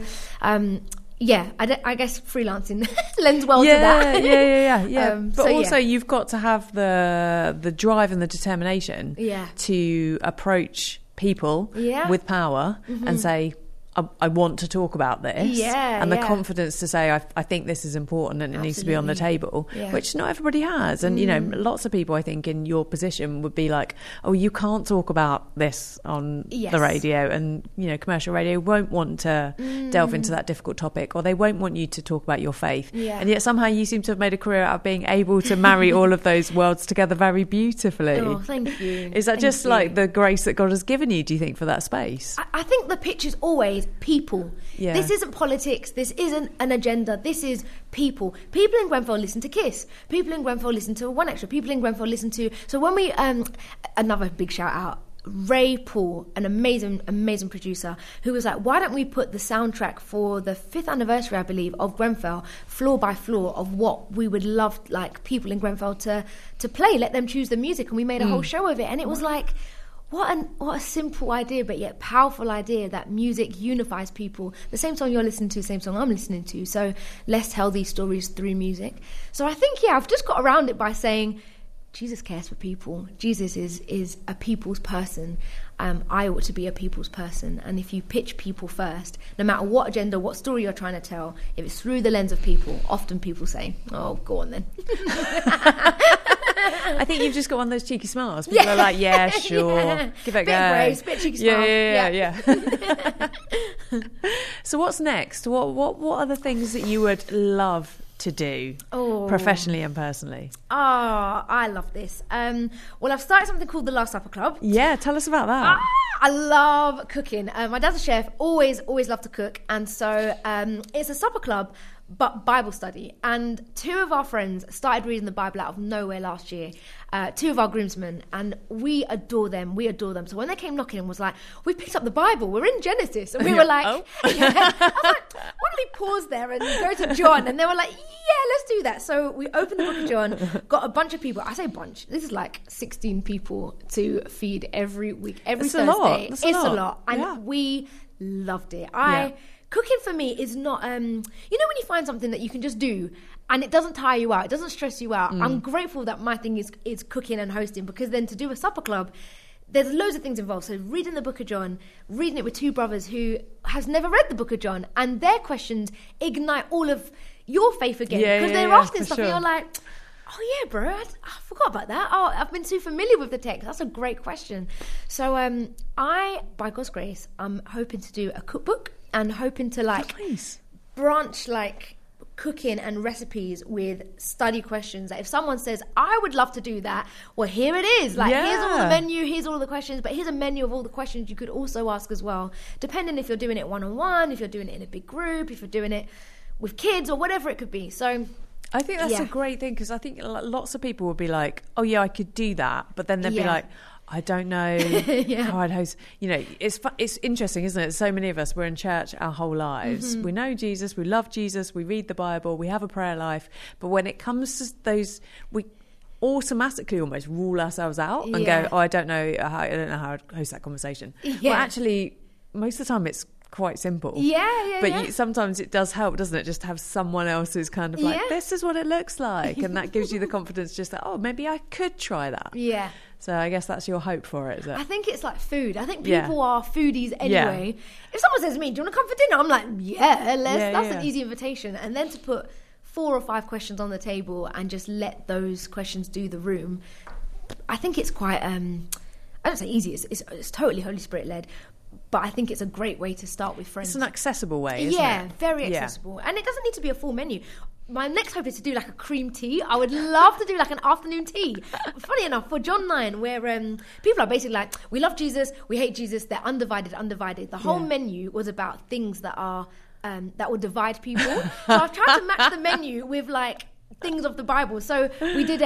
I guess freelancing lends well to that. But also you've got to have the drive and the determination to approach people with power and say, I want to talk about this, and the confidence to say I think this is important and it needs to be on the table, which not everybody has. And you know, lots of people I think in your position would be like, oh, you can't talk about this on the radio, and you know, commercial radio won't want to delve into that difficult topic, or they won't want you to talk about your faith. And yet somehow you seem to have made a career out of being able to marry all of those worlds together very beautifully. Oh, thank you. Is that just like the grace that God has given you, do you think, for that space? I think the pitch is always people. This isn't politics, this isn't an agenda, this is people. People in Grenfell listen to KISS, people in Grenfell listen to 1Extra, people in Grenfell listen to, so when we another big shout out, Ray Paul, an amazing producer, who was like, why don't we put the soundtrack for the 5th anniversary, I believe, of Grenfell, floor by floor, of what we would love like people in Grenfell to play, let them choose the music, and we made a whole show of it. And it was like, what a simple idea, but yet powerful idea, that music unifies people. The same song you're listening to, the same song I'm listening to. So let's tell these stories through music. So I think, I've just got around it by saying, Jesus cares for people. Jesus is a people's person. I ought to be a people's person. And if you pitch people first, no matter what agenda, what story you're trying to tell, if it's through the lens of people, often people say, oh, go on then. I think you've just got one of those cheeky smiles. People are like, yeah, sure. Give it a go. Bit brave, bit cheeky smile. Yeah. So what's next? What are the things that you would love to do professionally and personally? I love this. Well, I've started something called the Last Supper Club. Yeah, tell us about that. I love cooking. My dad's a chef, always loved to cook, and so it's a supper club but Bible study. And 2 of our friends started reading the Bible out of nowhere last year. 2 of our groomsmen, and we adore them. So when they came knocking and was like, "We've picked up the Bible, we're in Genesis," and we were like, oh. yeah. I was like, "Why don't we pause there and go to John?" And they were like, "Yeah, let's do that." So we opened the book of John, got a bunch of people. I say bunch. This is like 16 people to feed every week, every Thursday. It's a lot, and we loved it. Cooking for me is not, when you find something that you can just do and it doesn't tire you out, it doesn't stress you out. I'm grateful that my thing is cooking and hosting, because then to do a supper club, there's loads of things involved. So reading the book of John, reading it with 2 brothers who has never read the book of John, and their questions ignite all of your faith again, because they're asking stuff and you're like, "Oh yeah, bro, I forgot about that. Oh, I've been too familiar with the text. That's a great question." So I, by God's grace, I'm hoping to do a cookbook and hoping to branch cooking and recipes with study questions. If someone says, "I would love to do that," well, here it is. Here's all the menu, here's all the questions, but here's a menu of all the questions you could also ask as well, depending if you're doing it one-on-one, if you're doing it in a big group, if you're doing it with kids or whatever it could be. So I think that's a great thing, because I think lots of people would be like, "Oh yeah, I could do that," but then they'd be like, "I don't know how I'd host." It's interesting, isn't it? So many of us, we're in church our whole lives. We know Jesus, we love Jesus, we read the Bible, we have a prayer life, but when it comes to those, we automatically almost rule ourselves out and go, "Oh, I don't know how to host that conversation." Well, actually, most of the time it's quite simple. But sometimes it does help, doesn't it, just to have someone else who's kind of like, "This is what it looks like," and that gives you the confidence just that, "Oh, maybe I could try that." So I guess that's your hope for it, is it? I think it's like food. I think people are foodies anyway. If someone says to me, "Do you want to come for dinner?" I'm like, that's an easy invitation. And then to put 4 or 5 questions on the table and just let those questions do the room, I think it's quite I don't say easy, it's totally Holy Spirit led, but I think it's a great way to start with friends. It's an accessible way, isn't it? Very accessible. And it doesn't need to be a full menu. My next hope is to do like a cream tea. I would love to do like an afternoon tea. Funny enough, for John 9, where people are basically like, "We love Jesus, we hate Jesus, they're undivided. The whole menu was about things that are that would divide people. So I've tried to match the menu with things of the Bible. So we did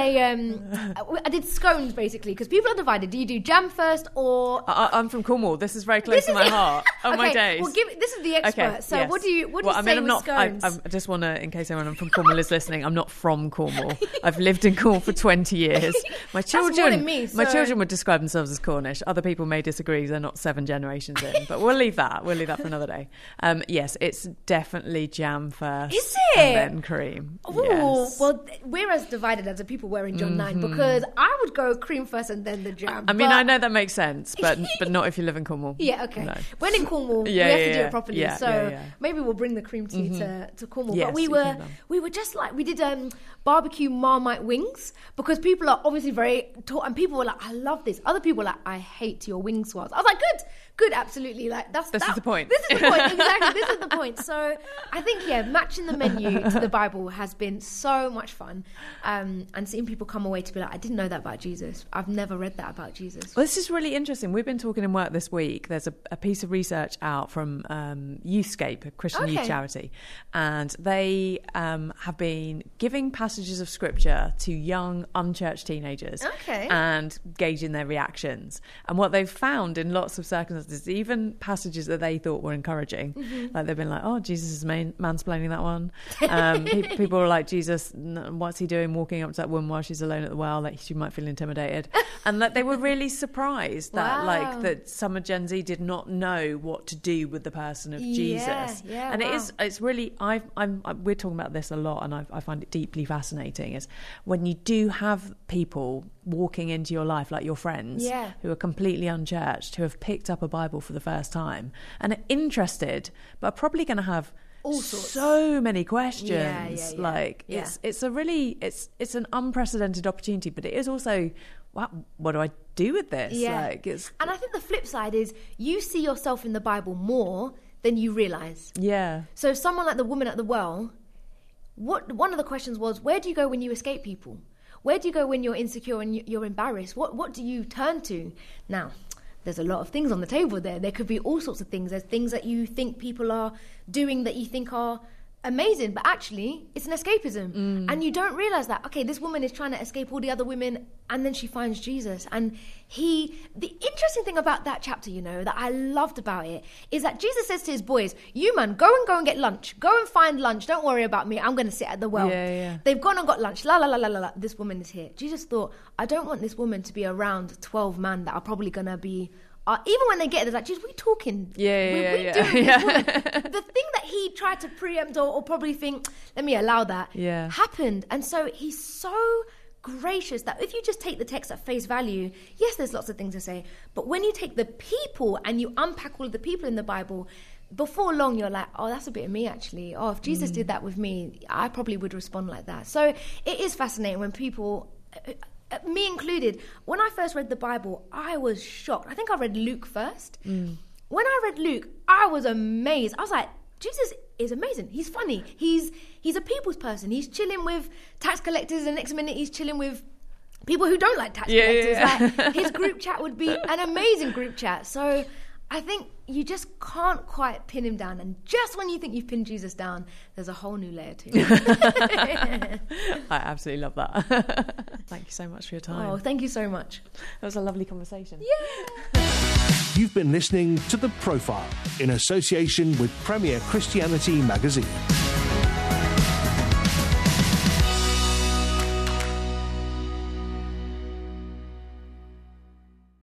I did scones basically, because people are divided. Do you do jam first or? I'm from Cornwall. This is very close to my heart. Oh, my days. Well, this is the expert. Okay, so yes. What do you say with scones? I just want to, in case anyone from Cornwall is listening, I'm not from Cornwall. I've lived in Cornwall for 20 years. My children would describe themselves as Cornish. Other people may disagree. They're not 7 generations in, but we'll leave that. We'll leave that for another day. Yes, it's definitely jam first. Is it? And then cream. Ooh, yes. Well, we're as divided as the people were in John 9, because I would go cream first and then the jam. I mean, I know that makes sense, but not if you live in Cornwall. Yeah, okay. No. When in Cornwall, we have to do it properly. Maybe we'll bring the cream tea to Cornwall. Yes, but we were just we did barbecue Marmite wings, because people are obviously very taught, and people were like, "I love this." Other people were like, "I hate your wing swirls." I was like, good, absolutely. This is the point. This is the point, exactly. This is the point. So I think matching the menu to the Bible has been so much fun, and seeing people come away to be like, "I didn't know that about Jesus. I've never read that about Jesus." Well, this is really interesting. We've been talking in work this week. There's a piece of research out from Youthscape, a Christian youth charity, and they have been giving passages of scripture to young unchurched teenagers and gauging their reactions. And what they've found in lots of circumstances, even passages that they thought were encouraging, like they've been like, "Oh, Jesus is mansplaining that one." People are like, "Jesus, what's he doing walking up to that woman while she's alone at the well?" Like, she might feel intimidated. And that they were really surprised that that some of Gen Z did not know what to do with the person of Jesus. And it's really, we're talking about this a lot, and I find it deeply fascinating, is when you do have people walking into your life, like your friends, who are completely unchurched, who have picked up a Bible for the first time and are interested, but are probably going to have so many questions. It's an unprecedented opportunity, but it is also, wow, what do I do with this? And I think the flip side is you see yourself in the Bible more than you realise. So someone like the woman at the well, one of the questions was, where do you go when you escape people? Where do you go when you're insecure and you're embarrassed? What do you turn to? Now, there's a lot of things on the table there. There could be all sorts of things. There's things that you think people are doing that you think are amazing, but actually it's an escapism. And you don't realize that, okay, this woman is trying to escape all the other women, and then she finds Jesus. And the interesting thing about that chapter, that I loved about it, is that Jesus says to his boys, you man, go and get lunch. Go and find lunch. Don't worry about me. I'm going to sit at the well. They've gone and got lunch. La, la, la, la, la, la. This woman is here. Jesus thought, I don't want this woman to be around 12 men that are probably going to be... even when they get there, like, Jesus, we talking. The thing that he tried to preempt or probably think, let me allow that, happened. And so he's so gracious that if you just take the text at face value, yes, there's lots of things to say. But when you take the people and you unpack all of the people in the Bible, before long, you're like, oh, that's a bit of me, actually. Oh, if Jesus did that with me, I probably would respond like that. So it is fascinating when people... me included, when I first read the Bible, I was shocked. I think I read Luke first. When I read Luke, I was amazed. I was like, Jesus is amazing. He's funny. He's a people's person. He's chilling with tax collectors, and the next minute he's chilling with people who don't like tax collectors. Like, his group chat would be an amazing group chat. So I think you just can't quite pin him down. And just when you think you've pinned Jesus down, there's a whole new layer to it. I absolutely love that. Thank you so much for your time. Oh, thank you so much. That was a lovely conversation. Yeah. You've been listening to The Profile in association with Premier Christianity Magazine.